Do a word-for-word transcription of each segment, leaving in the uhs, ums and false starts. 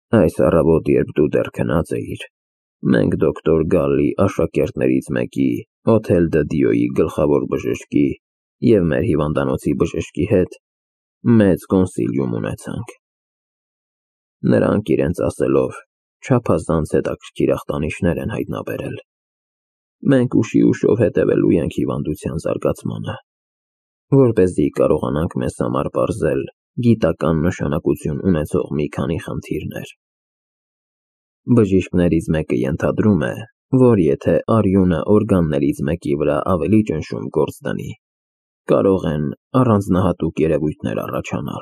Այս առավոտ, երբ դու դեռ քնած էիր, մենք դոկտոր Գալլի աշակերտներից մեկի, Օթել դը Դիոյի գլխավոր բժշկի և մեր հիվանդանոցի բժշկի հետ մեծ կոնսիլիում ունեցանք։ Նրանք իրենց ասելով չափազանց հետաքրքիր ախտանիշներ են հայտնաբերել։ Մենք ուշի ուշով հետևելու ենք հիվանդության զարգացմանը, որպեսզի կարողանանք մեզ համար պարզել գիտական նշանակություն ունեցող մի քանի խնդիրներ։ Բժիշկներից մեկը ենթադրում է, որ եթե արյունը օրգաններից մեկի վրա ավելի ճնշում գործ դնի, կարող են առանձնահատուկ երևույթներ առաջանալ։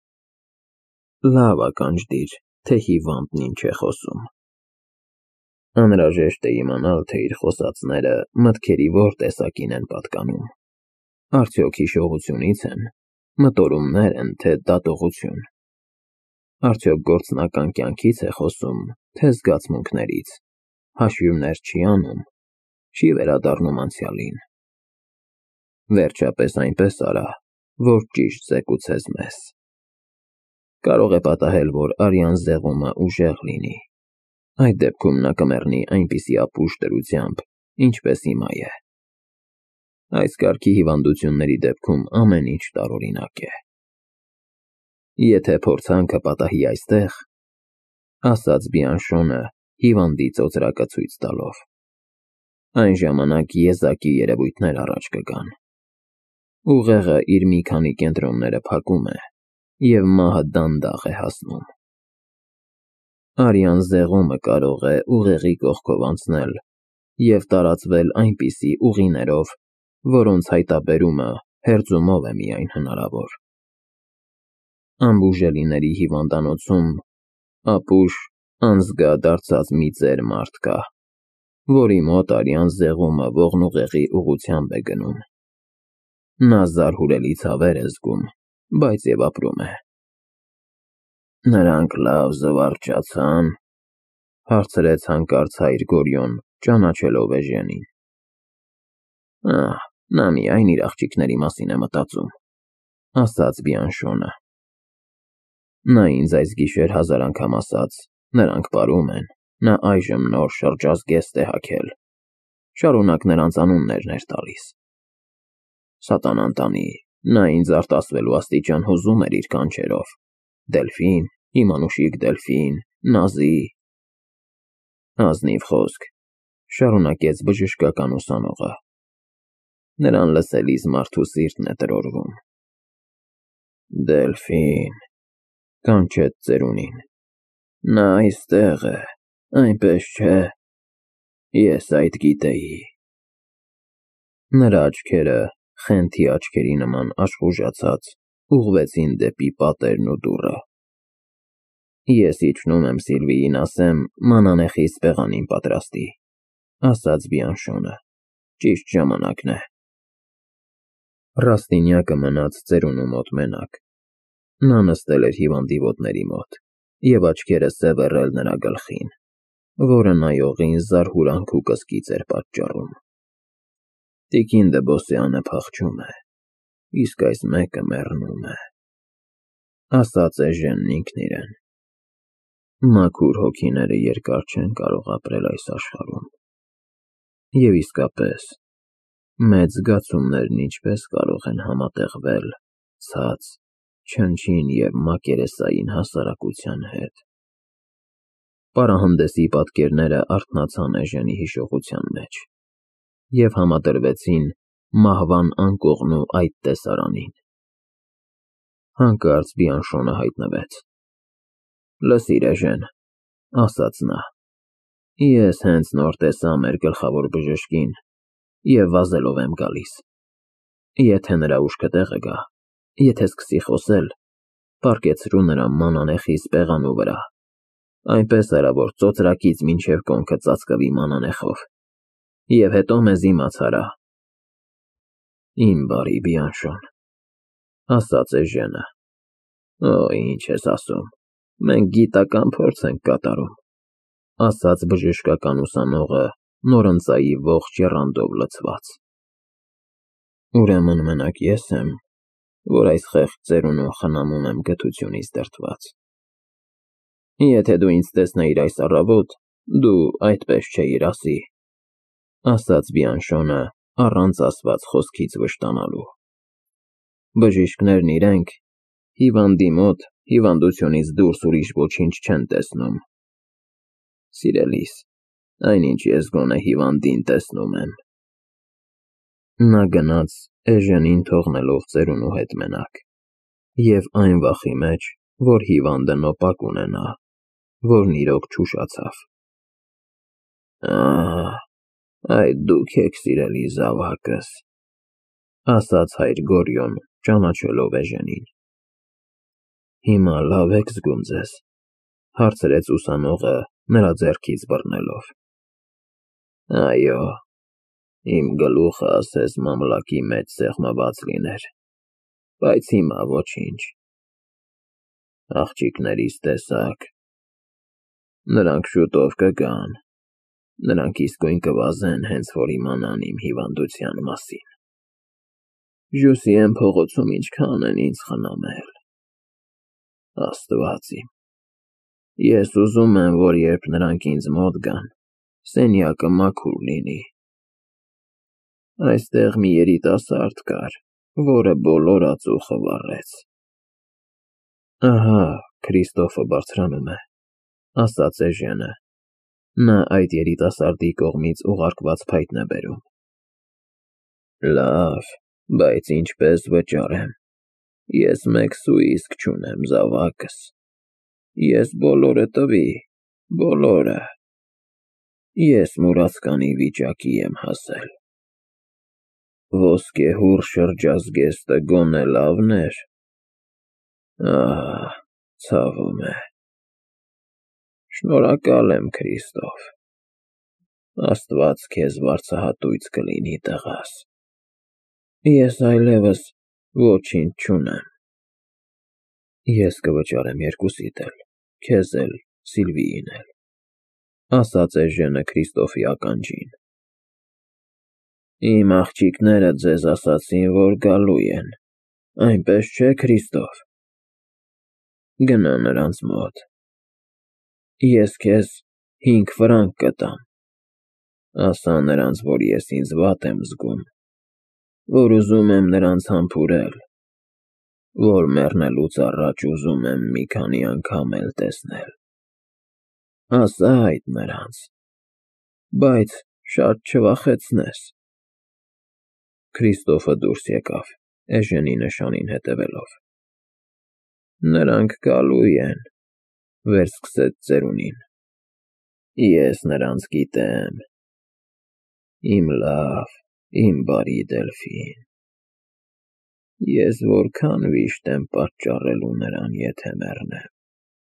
Լավ ականջ դիր, թե հիվանդն ինչ է խոսում։ Անհրաժեշտ է իմանալ, թե իր խոսածները մտքերի որ տեսակին են պատկանում։ Արդյոք հիշողությունից են, մտորումներ են, թե դատողություն։ Արդյոք գործնական կյանքից է խոսում, թե զգացմունքներից, հաշիվներ չի անում, չի վերադառնում անցյալին։ Վերջապես այնպես արա, որ ճիշտ զեկուցես մեզ։ Կարող է պատահել, որ արյան զեղումը ուժեղ լինի։ Այդ դեպքում նա կմեռնի այնպիսի ապուշ դրությամբ, ինչպես հիմա է։ Այս կարգի հիվանդությունների դեպքում ամեն ինչ տարօրինակ է։ Եթե փորձանքը պատահի այստեղ, ասաց Բիանշոնը հիվանդի ծոծրակը ցույց տալով, այն ժամանակ եզակի երևույթներ առաջ կգան։ Ուղեղը իր մի քանի կենտրոնները փակում է, և մահը դանդաղ է հասնում։ Արյան զեղումը կարող է ուղեղի կողքով անցնել և տարածվել այնպիսի ուղիներով, որոնց հայտաբերումը հերձումով է միայն հնարավոր։ Ամբուժելիների հիվանդանոցում ապուշ անզգա դարձած մի ծեր մարդ կա, որի մոտ արյան զեղումը ողնուղեղի ուղղությամբ է գնում։ Նա զարհուրելի ցավեր է զգում, բայց և ապրում է։ Նրանք լավ զվարճացա՞ն, հարցրեց հանկարծ հայր Գորյոն, ճանաչելով Էժենին։ Ահ, նա միայն իր աղջիկների մասին է մտածում, ասաց Բիանշոնը։ Նա ինձ այս գիշեր հազար անգամ ասաց, նրանք պարում են, նա այժմ նոր շրջազգեստ է հագել, շարունակ նրանց անուններն էր տալիս։ Սատանան տանի, նա ինձ արտասվելու աստիճան հուզում էր իր կանչերով. Դելֆին, իմ անուշիկ Դելֆին, Նազի։ Ազնիվ խոսք, շարունակեց բժշկական ուսանողը։ Նրան լսելիս մարդու սիրտն է տրորվում։ Դելֆին, կանչեց ծերունին, նա այստեղ է, այնպես չէ։ Ես այդ գիտեի։ Նրա աչքերը, խենթի աչքերի նման աշխուժացած, ուղղվեցին դեպի պատերն ու դուռը։ Ես իջնում եմ Սիլվիին ասեմ մանանեխի սպեղանին պատրաստի, ասաց Բիանշոնը, ճիշտ ժամանակն է։ Ռաստինյակը մնաց ծերունու մոտ մենակ։ Նա նստել էր հիվանդի ոտների մոտ և աչքերը սևեռել նրա գլխին, որը նայողին զարհուրանք ու կսկիծ էր պատճառում։ Տիկին Դըբոսյանը փախչում է, իսկ այս մեկը մեռնում է, ասաց Էժենն ինքն իրեն։ Մաքուր հոգիները երկար չեն կարող ապրել այս աշխարհում։ Եվ իսկապես, մեծ զգացումներն ինչպես կարող են համատեղվել ցած, չնչին և մակերեսային հասարակության հետ։ Պարահանդեսի պատկերները արթնացան Էժենի հիշողության մեջ և համադրվեցին մահվան անկողնու այդ տեսարանին։ Հանկարծ Բիանշոնը հայտնվեց։ Լսիր, Էժեն, ասաց նա, ես հենց նոր տեսա մեր գլխավոր բժշկին և վազելով եմ գալիս։ Եթե նրա ուշքը տեղը գա, եթե սկսի խոսել, պառկեցրու նրան մանանեխի սպեղանու վրա, այնպես արա, որ ծոծրակից մինչև կոնքը ծածկվի մանանեխով, և հետո մեզ իմաց արա։ Իմ բարի Բիանշոն, ասաց Էժենը, օ, ինչ ես ասում, մենք գիտական փորձ ենք կատարում, ասաց բժշկական ուսանողը նորընծայի ողջ եռանդով լցված։ Ուրեմն մենակ ես եմ, որ այս խեղճ ծերունուն խնամում եմ գթությունից դրդված։ Եթե դու ինձ տեսնեիր այս առավոտ, դու այդպես չէիր ասի, ասաց Բիանշոնը առանց ասված խոսքից վշտանալու։ Բժիշկներն իրենք հիվանդի մոտ հիվանդությունից դուրս ուրիշ ոչինչ չեն տեսնում։ Սիրելիս, այնինչ ես գոնե հիվանդին տեսնում եմ։ Նա գնաց Էժենին թողնելով ծերունու հետ մենակ, և այն վախի մեջ, որ հիվանդը նոպակ ունենա, որն իրոք չուշացավ։ Ահ, այդ դուք եք սիրելի զավակս, ասաց հայր Գորյուն, ճանաչելով Էժենին։ Հիմա լավ եք զգում ձեզ, հարցրեց ուսանողը նրա ձեռքից բռնելով։ Այո, իմ գլուխը ասես մամլակի մեջ սեղմված լիներ, բայց հիմա ոչինչ։ Աղջիկներիս տեսա՞ք։ Նրանք շուտով կգան, նրանք իսկույն կվազեն, հենց որ իմանան իմ հիվանդության մասին։ Ժյուսիեն փողոցում ինչքան են ինձ խնամել։ Աստված իմ, ես ուզում եմ, որ երբ նրանք ինձ մոտ գան, սենյակը մաքուր լինի։ Այստեղ մի երիտասարդ կար, որը բոլոր ածուխը վառեց։ Ահա, Քրիստոֆը բարձրանում է, ասաց Էժենը։ Նա այդ երիտասարդի կողմից ուղարկված փայտն է բերում։ Լավ, բայց ինչպես վճարեմ։ Ես մեկ սու իսկ չունեմ, զավակս։ Ես բոլորը տվի, բոլորը։ Ես մուրացկանի վիճակի եմ հասել։ Ոսկեհուռ շրջազգեստը գոնե լավն էր։ Ահ, ցավում է։ Շնորհակալ եմ, Քրիստոֆ։ Աստված քեզ վարձահատույց կլինի, տղաս։ Ես այլևս ոչինչ չունեմ։ Ես կվճարեմ երկուսիդ էլ, քեզ էլ, Սիլվիին էլ, ասաց Էժենը Քրիստոֆի ականջին։ Իմ աղջիկները ձեզ ասացին, որ գալու են, այնպես չէ, Քրիստոֆ։ Գնա նրանց մոտ։ Ես քեզ հինգ ֆրանկ կտամ։ Ասա նրանց, որ ես ինձ վատ եմ զգում, որ ուզում եմ նրանց համբուրել, որ մեռնելուց առաջ ուզում եմ մի քանի անգամ էլ տեսնել։ Ասա այդ նրանց, բայց շատ չվախեցնես։ Քրիստոֆը դուրս եկավ, Էժենի նշանին հետևելով։ Նրանք գալու են, վերսկսեց ծերունին։ Ես նրանց գիտեմ։ Իմ լավ, իմ բարի Դելֆին։ Ես որքան վիշտ եմ պատճառելու նրան, եթե մեռնեմ։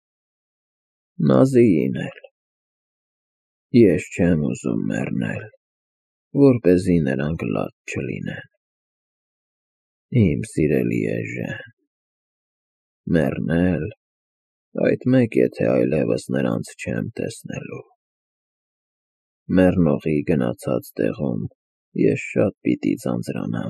Նազիին էլ։ Ես չեմ ուզում մեռնել, որպեսզի նրանք լաց չլինեն։ Իմ սիրելի Էժեն։ Մեռնել, այդ մեկ եթե այլևս նրանց չեմ տեսնելու։ Մեռնողի գնացած տեղում ես շատ պիտի ձանձրանամ։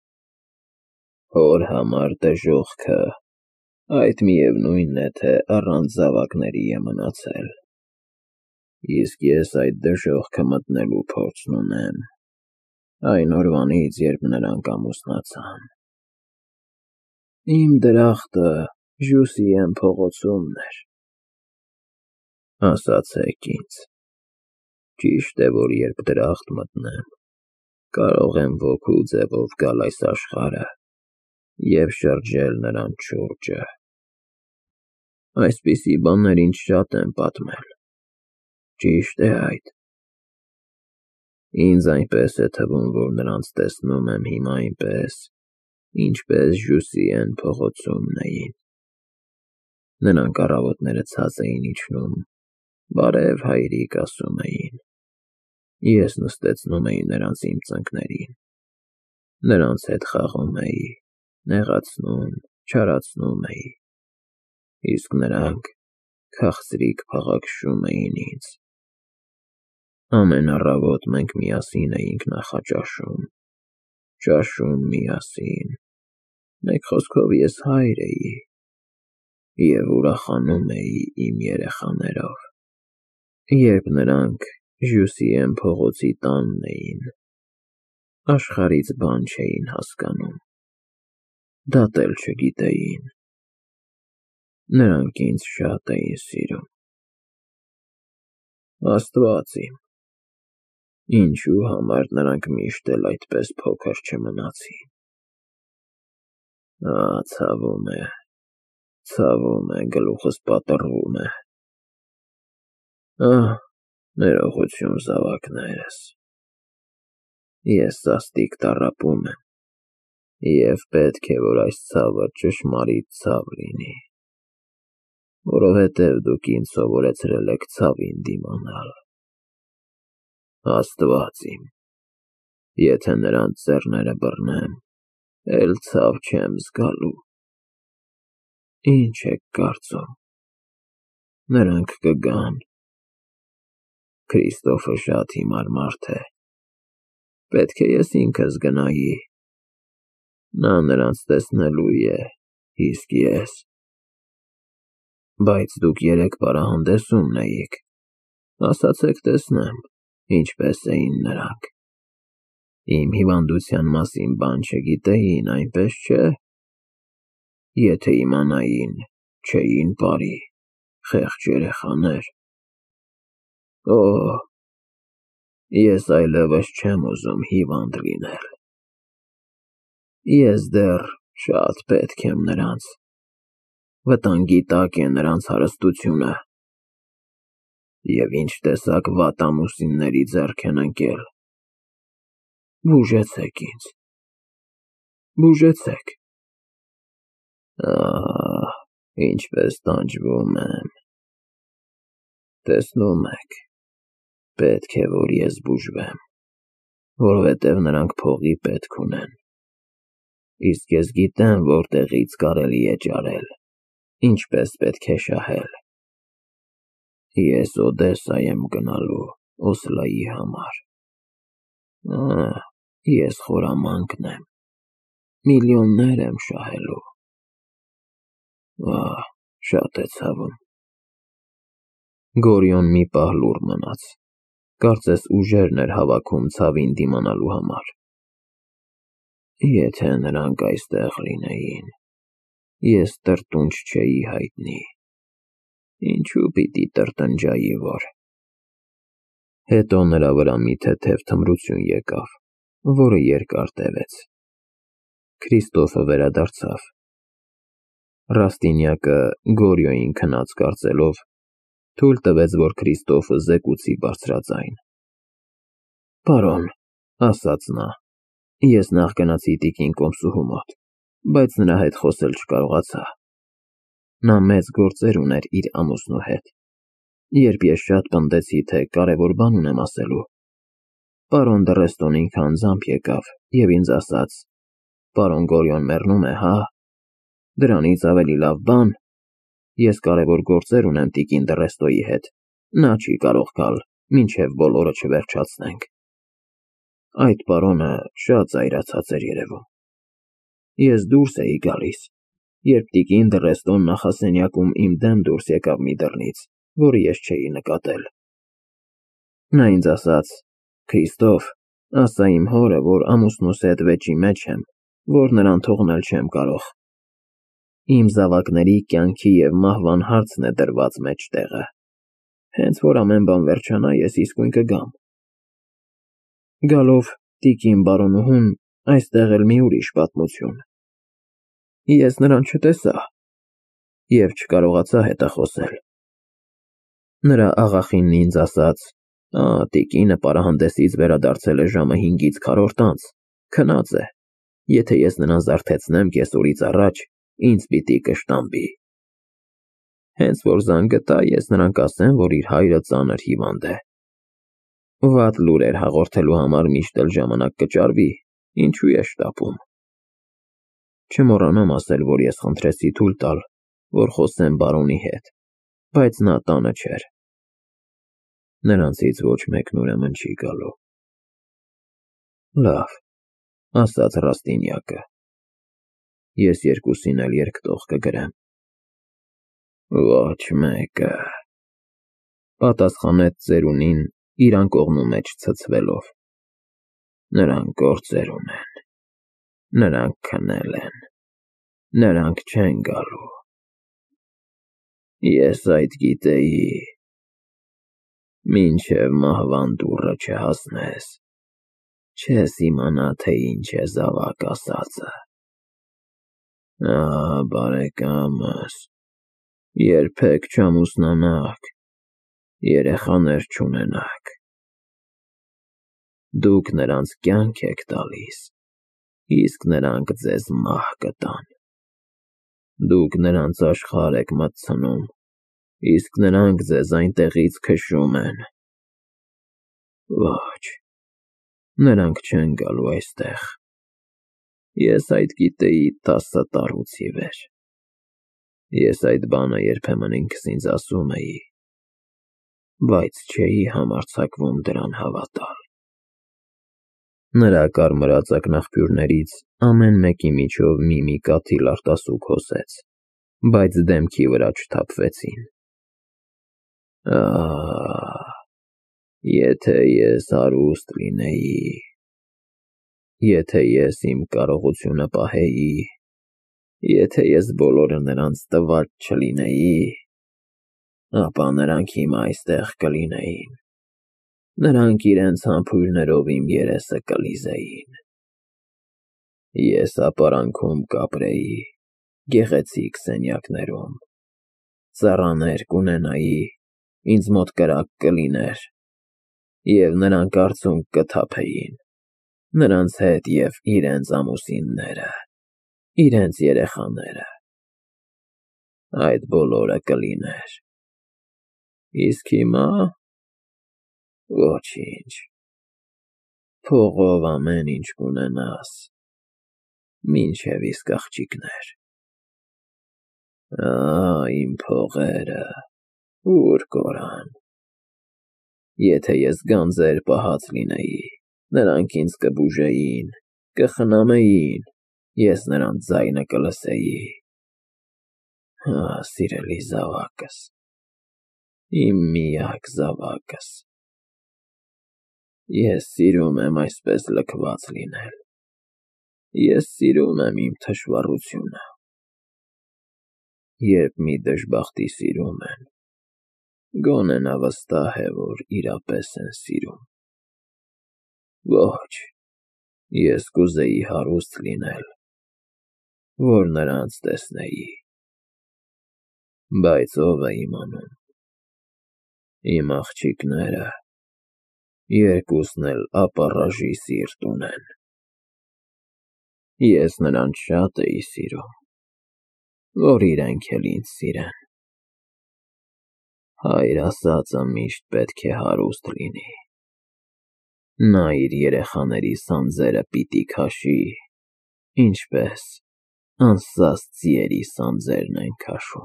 Հոր համար դժոխքը, այդ միևնույնն է, թե առանց զավակների է մնացել։ Իսկ ես այդ դժոխքը մտնելու փորձն ունեմ, այն օրվանից, երբ նրանք ամուսնացան։ Իմ դրախտը Ժյուսիեն փողոցումն էր։ Ասացեք ինձ, ճիշտ է, որ երբ դրախտ մտնեմ, կարող եմ ոգու ձևով գալ այս աշխարհը և շրջել նրանց շուրջը։ Այսպիսի բաներ ինձ շատ են պատմել։ Ճիշտ է այդ։ Ինձ այնպես է թվում, որ նրանց տեսնում եմ հիմա այնպես, ինչպես Ժյուսիեն փողոցումն էին։ Նրանք առավոտները ցած էին իջնում, բարև հայրիկ ասում էին։ Ես նստեցնում էի նրանց իմ ծնկներին, նրանց հետ խաղում էի, նեղացնում, չարացնում էի, իսկ նրանք քաղցրիկ փաղաքշում էին ինձ։ Ամեն առավոտ մենք միասին էինք նախաճաշում, ճաշում միասին, մեկ խոսքով ես հայր էի։ և ուրախանում էի իմ երեխաներով, երբ նրանք Ժյուսիեն փողոցի տանն էին, աշխարհից բան չէին հասկանում, դատել չգիտեին, նրանք ինձ շատ էին սիրում։ Աստված իմ, ինչու համար նրանք միշտ էլ այդպես փոքր չմնացին։ Ահ, ցավում է, ցավում է, գլուխս պատռվում է։ Ահ, ներողություն, զավակներս, ես սաստիկ տառապում եմ, և պետք է, որ այս ցավը ճշմարիտ ցավ լինի, որովհետև դուք ինձ սովորեցրել եք ցավին դիմանալ։ Աստված իմ, եթե նրանց ձեռները բռնեմ, էլ ցավ չեմ զգալու։ Ինչ եք կարծում, նրանք կգան։ Քրիստոֆը շատ հիմար մարդ է, պետք է ես ինքս գնայի, նա նրանց տեսնելու է, իսկ ես… Բայց դուք երեկ պարահանդեսումն էիք, ասացեք տեսնեմ, ինչպես էին նրանք։ Իմ հիվանդության մասին բան չգիտեին, այնպես չէ՞։ Եթե իմանային, չէին պարի, խեղճ երեխաներ։ Օհ, ես այլևս չեմ ուզում հիվանդ լինել։ Ես դեռ շատ պետք եմ նրանց, վտանգի տակ է նրանց հարստությունը, և ինչ տեսակ վատ ամուսինների ձեռք են ընկել։ Բուժեցեք ինձ, բուժեցեք։ Ահ, ինչպես տանջվում եմ։ Տեսնում եք, պետք է, որ ես բուժվեմ, որովհետև նրանք փողի պետք ունեն, իսկ ես գիտեմ որտեղից կարելի է ճարել, ինչպես պետք է շահել։ Ես Օդեսա եմ գնալու Օսլայի համար։ Ահ, ես խորամանկն եմ, միլիոններ եմ շահելու։ Ահ, շատ է ցավում։ Գորիոն մի պահ լուռ մնաց, կարծես ուժերն էր հավաքում ցավին դիմանալու համար։ Եթե նրանք այստեղ լինեին, ես տրտունջ չէի հայտնի, ինչու պիտի տրտնջայի, որ… Հետո նրա վրա մի թեթև թմրություն եկավ, որը երկար տևեց։ Քրիստոֆը վերադարձավ։ Ռաստինյակը, Գորիոյին քնած կարծելով, թույլ տվեց, որ Քրիստոֆը զեկուցի բարձրաձայն։ Պարոն, ասաց նա, ես նախ գնացի տիկին Կոմսուհու մոտ, բայց նրա հետ խոսել չկարողացա։ Նա մեծ գործեր ուներ իր ամուսնու հետ։ Երբ ես շատ պնդեցի, թե կարևոր բան ունեմ ասելու, պարոն Դռեստոն ինքը անձամբ եկավ և ինձ ասաց. «Պարոն Գորիոն մեռնում է, հա՞։ Դրանից ավելի լավ բան… Ես կարևոր գործեր ունեմ տիկին Դռեստոյի հետ, նա չի կարող գալ, մինչև բոլորը չվերջացնենք»։ Այդ պարոնը շատ զայրացած էր երևում։ Ես դուրս էի գալիս, երբ տիկին Դռեստոն նախասենյակում իմ դեմ դուրս եկավ մի դռնից, որը ես չէի նկատել։ Նա ինձ ասաց. «Քրիստոֆ, ասա իմ հորը, որ ամուսնուս հետ վեճի մեջ եմ, որ նրան թողնել չեմ կարող։ Իմ զավակների կյանքի և մահվան հարցն է դրված մեջտեղը։ Հենց որ ամեն բան վերջանա, ես իսկույն կգամ»։ Գալով տիկին բարոնուհուն, այստեղ էլ մի ուրիշ պատմություն։ Ես նրան չտեսա և չկարողացա հետախոսել։ Նրա աղախինն ինձ ասաց. «Ա, տիկինը պարահանդեսից վերադարձել է ժամը հինգից քառորդ անց, քնած է, եթե ես նրան զարթեցնեմ կեսօրից առաջ, ինձ պիտի կշտամբի»։ Հենց որ զանգը տա, ես նրան կասեմ, որ իր հայրը ծանր հիվանդ է։ Վատ լուրեր հաղորդելու համար միշտ էլ ժամանակ կճարվի, ինչու է շտապում։ Չմոռանամ ասել, որ ես խնդրեցի թույլ տալ, որ խոսեմ բարոնի հետ, բայց նա տանը չէր։ Նրանցից ոչ մեկն ուրեմն չի գալու։ Լավ, ասաց Ռաստինյակը, ես երկուսին էլ երկտող կգրեմ։ Ոչ մեկը, պատասխանեց ծերունին իրան կողմու մեջ ցցվելով։ Նրանք գործեր ունեն, նրանք քնել են, նրանք չեն գալու։ Ես այդ գիտեի, մինչև մահվան դուռը չհասնես, չես իմանա, թե ինչ է զավակ ասածը։ Ահա, բարեկամս, երբեք չամուսնանաք, երեխաներ չունենաք։ Դուք նրանց կյանք եք տալիս, իսկ նրանք ձեզ մահ կտան։ Դուք նրանց աշխարհ եք մտցնում, իսկ նրանք ձեզ այնտեղից քշում են։ Ոչ, նրանք չեն գալու այստեղ։ Ես այդ գիտեի տասը տարուց ի վեր։ Ես այդ բանը երբեմն ինքս ինձ ասում էի, բայց չէի համարձակվում դրան հավատալ։ Նրա կարմրածակ նաղբյուրներից ամեն մեկի միջով մի-մի կաթիլ արտասուք հոսեց, բայց դեմքի վրա չթափվեցին։ Ահ, եթե ես հարուստ լինեի, եթե ես իմ կարողությունը պահեի, եթե ես բոլորը նրանց տված չլինեի, ապա նրանք հիմա այստեղ կլինեին, նրանք իրենց համբույրներով իմ երեսը կլիզեին։ Ես ապարանքում կապրեի, գեղեցիկ սենյակներում, ծառաներ կունենայի, ինձ մոտ կրակ կլիներ, և նրանք արցունք կթափեին, նրանց հետ և իրենց ամուսինները, իրենց երեխաները։ Այդ բոլորը կլիներ։ Իսկ հիմա… ոչինչ, փողով ամեն ինչ կունենաս, մինչև իսկ աղջիկներ։ Ահա իմ փողերը, ուր կորան։ Եթե ես գանձեր պահած լինեի, նրանք ինձ կբուժեին, կխնամեին, ես նրանց ձայնը կլսեի։ Ահ, սիրելի զավակս, իմ միակ զավակս։ Ես սիրում եմ այսպես լքված լինել։ Ես սիրում եմ իմ թշվառությունը։ Երբ մի դժբախտի սիրում են, գոնե նա վստահ է, որ իրապես են սիրում։ Ոչ, ես կուզեի հարուստ լինել, որ նրանց տեսնեի։ Բայց ով է իմանում։ Իմ աղջիկները երկուսն էլ ապառաժի սիրտ ունեն։ Ես նրանց շատ էի սիրում, որ իրենք էլ ինձ սիրեն։ Հայր ասածը միշտ պետք է հարուստ լինի։ Նա իր երեխաների սանձերը պիտի քաշի, ինչպես անսաստ ձիերի սանձերն են քաշում։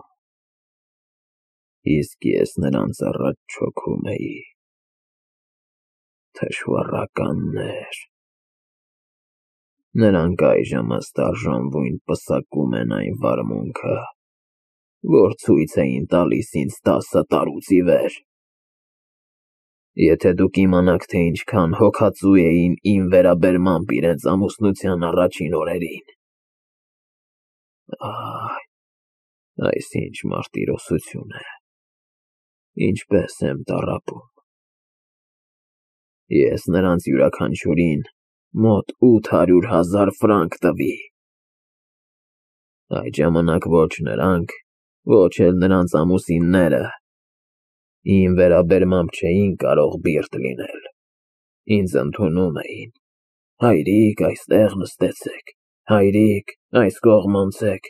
Իսկ ես նրանց առաջ չոքում էի։ Թշվառականներ։ Նրանք այժմ ըստ արժանվույն պսակում են այն վարմունքը, որ ցույց էին տալիս ինձ տասը տարուց ի վեր։ Եթե դուք իմանաք, թե ինչքան հոգածու էին իմ վերաբերմամբ իրենց ամուսնության առաջին օրերին։ Ահ, այս ինչ մարտիրոսություն է, ինչպես եմ տառապում։ Ես նրանց յուրաքանչյուրին մոտ ութ հարյուր հազար ֆրանկ տվի։ Այդ ժամանակ ոչ նրանք, ոչ էլ նրանց ամուսինները իմ վերաբերմամբ չէին կարող բիրտ լինել, ինձ ընդունում էին. հայրիկ, այստեղ նստեցեք, հայրիկ, այս կողմ անցեք։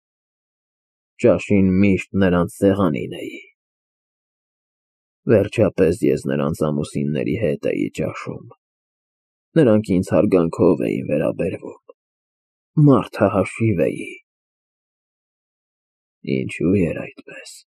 Ճաշին միշտ նրանց սեղանին էի։ Վերջապես ես նրանց ամուսինների հետ էի ճաշում։ Նրանք ինձ հարգանքով էին վերաբերվում, մարդահաշիվ էի։ Ինչու էր այդպես։